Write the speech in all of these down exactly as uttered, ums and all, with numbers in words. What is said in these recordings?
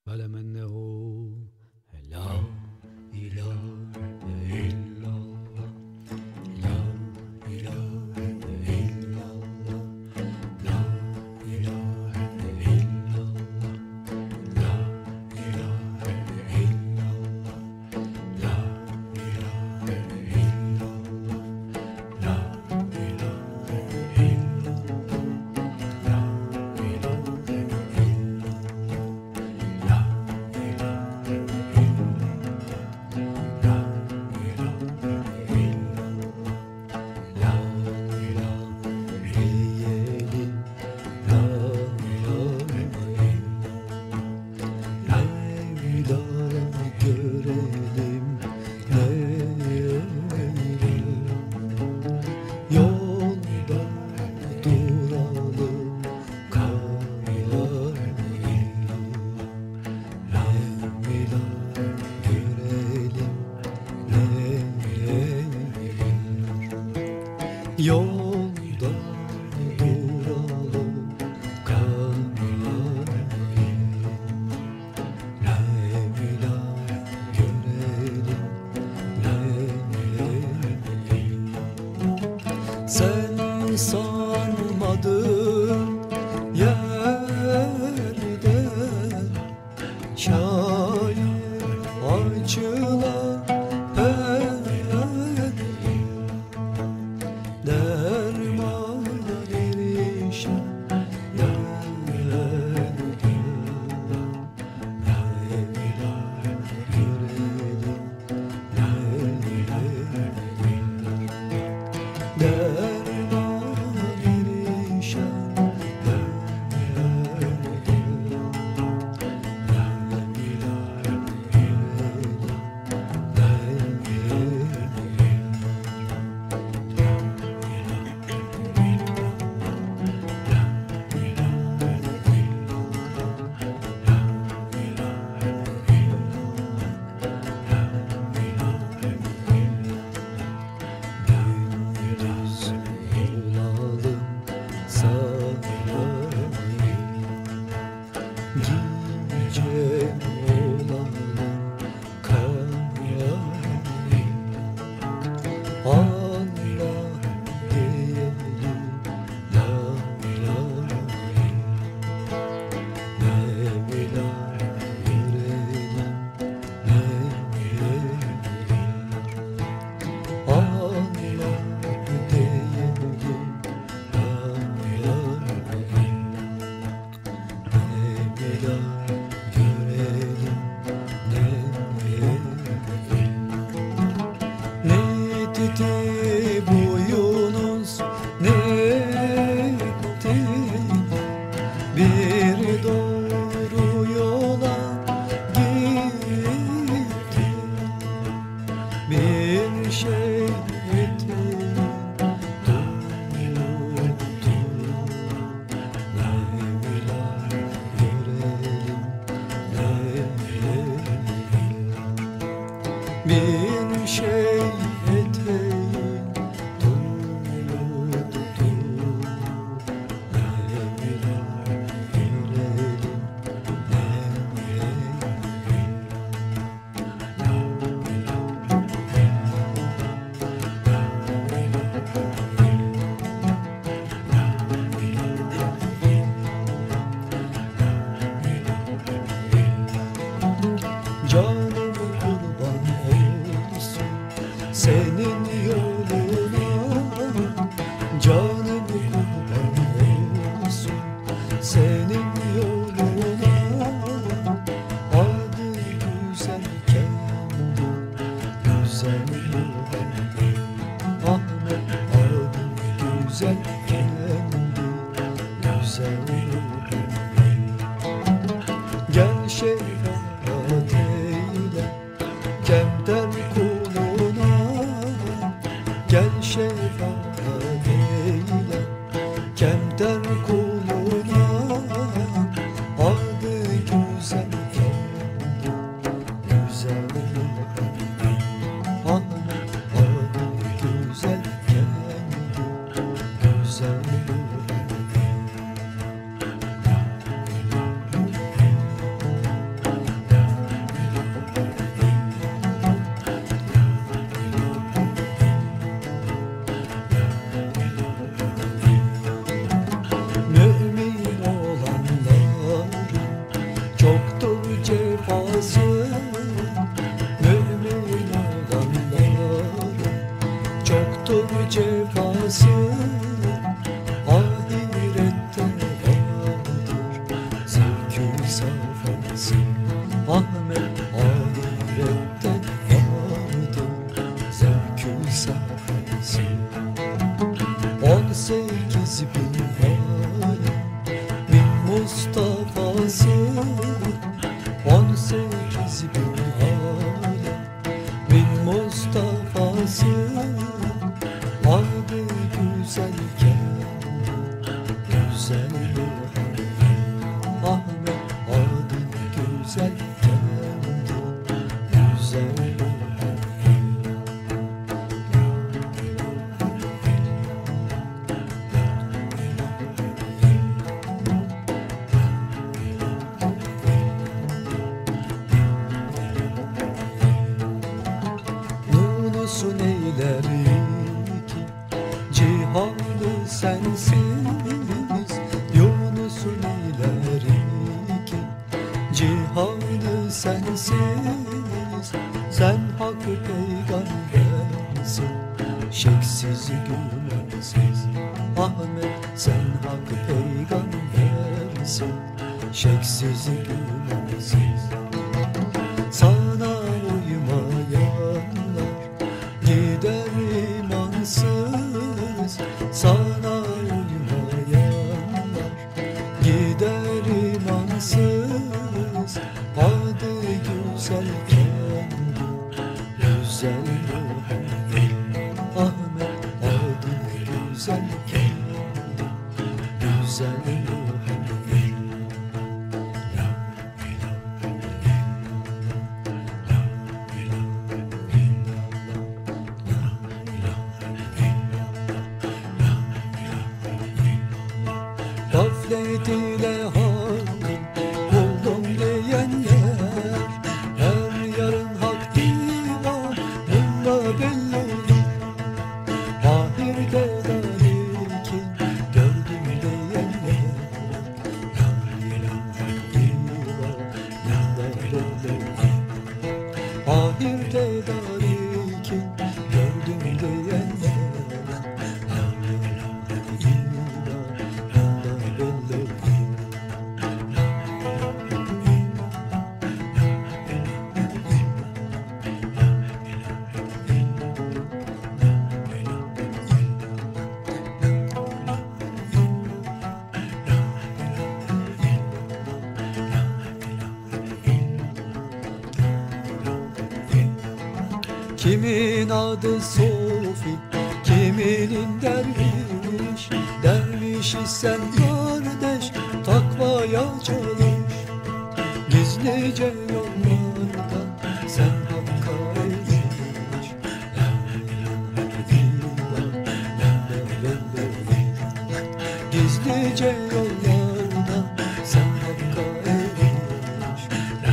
فاعلم أنه لا إله إلا الله لا إله إلا الله لا إله إلا الله لا إله إلا الله لا إله إلا الله لا إله إلا الله لا إله إلا Yolda duralım, kavmayalım. Leyla görelim, Leyla. Sen sanmadın yerde şair acılar derman erişen boyunuz ne etti bir doğru yola gitti bir şey etti tuttu Leyla görelim Leyla bir şey eteğin tuttu Leyla görelim canım kurban olsun senin yoluna, canım kurban olsun senin yoluna. Adı güzel kendi güzel Muhammed Ahmet, adı güzel kendi güzel Muhammed. Gel şefaat eyle kemter kuluna, gel şefaat eyle kemter kuluna. Adı güzel kendi güzel Ahmet, adı güzel kendi güzel. Mustafa'sı on sekiz bin hala. Bin Mustafa'sı adı güzelken güzel Ahmet adı güzelken güzel Nunusun eyler ki cihanı sensiz, Yunus'un eyler ki cihanı sensiz. Sen hak peygambersin, şeksiz güvensiz. Ahmet sen hak peygambersin, şeksiz güvensiz. Sana uymayanlar gider imansız. Sana uymayanlar gider imansız. Adı güzelken güzel Ahmet adı güzelken güzel Gaflet ile hakkı buldum diyenler, her yarın hak divanında belli olur. Ahirde dalikin gördüm diyenler, her yarın hak divanında belli olur. Ahirde dalikin gördüm diyenler, her yarın hak divanında kimin adı Sofi, kiminin derviş. Derviş isen kardeş, takvaya çalış. Gizlice yollarda sen hakka eriş. Gizlice yollarda sen hakka eriş.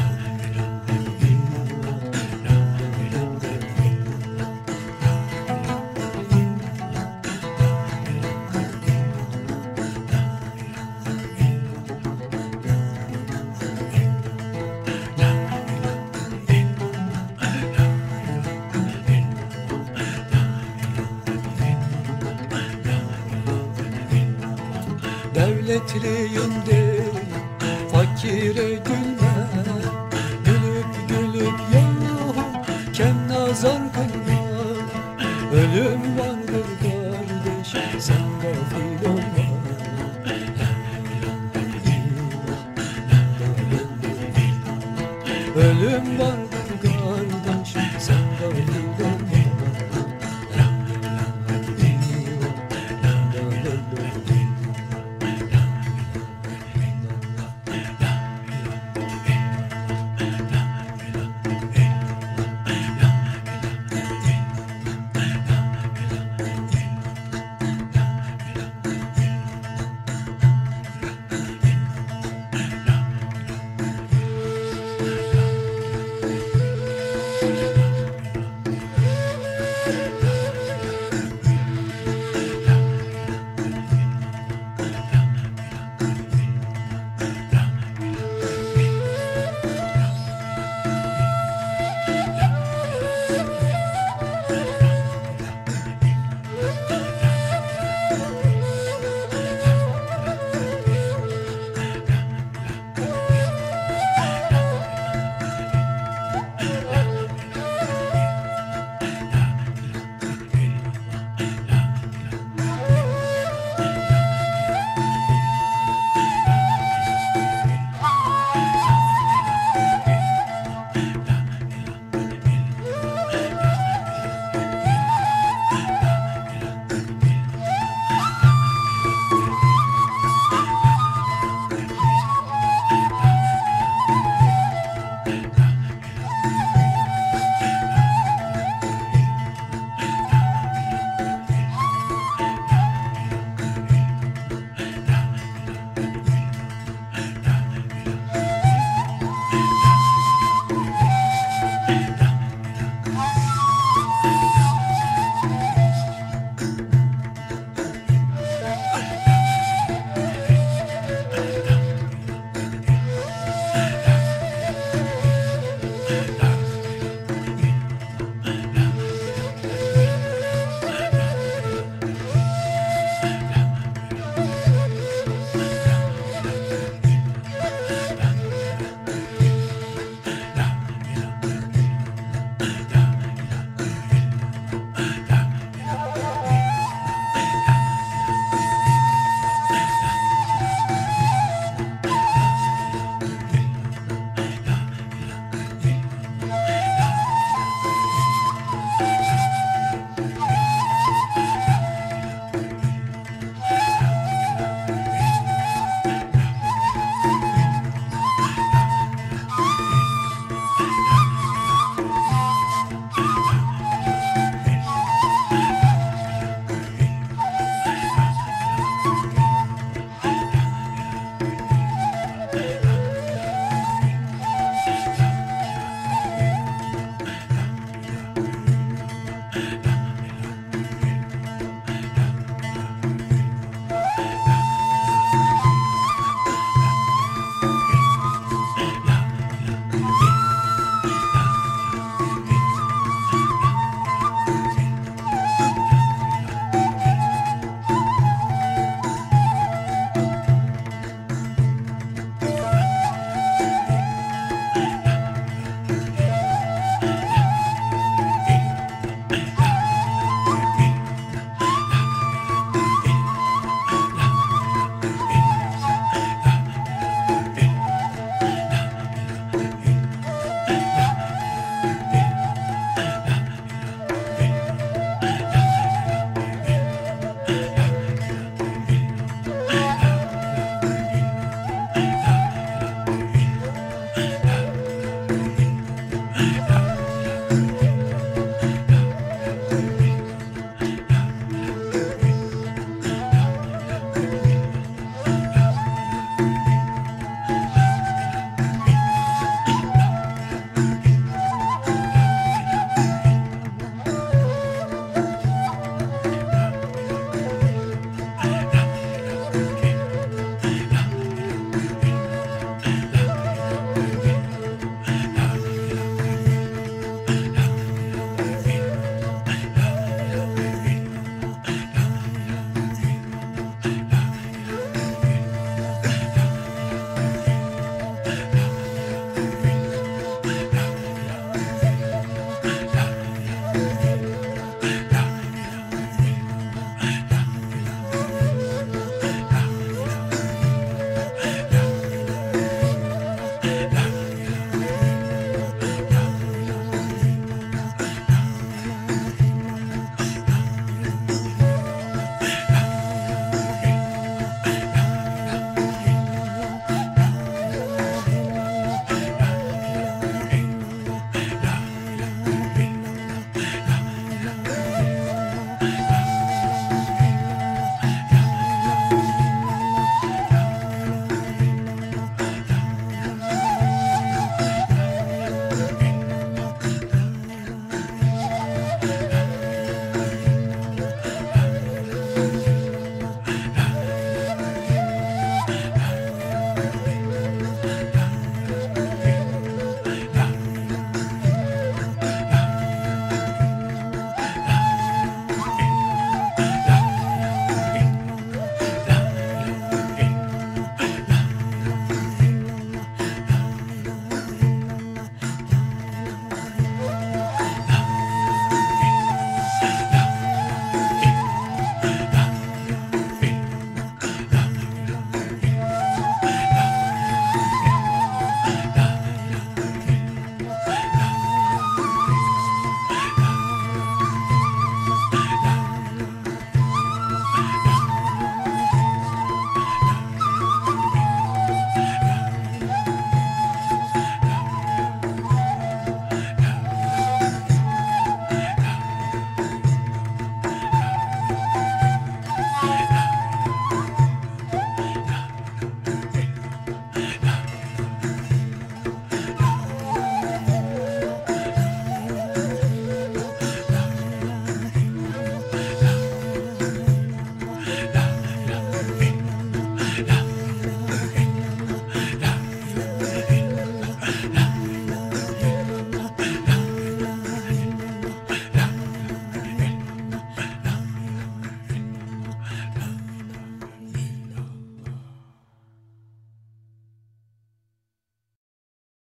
Devletliyim değil, fakire gülme. Gülüp gülüp yahu kem nazar kılma. Ölüm vardır kardeş, sen gafil olma. Ölüm var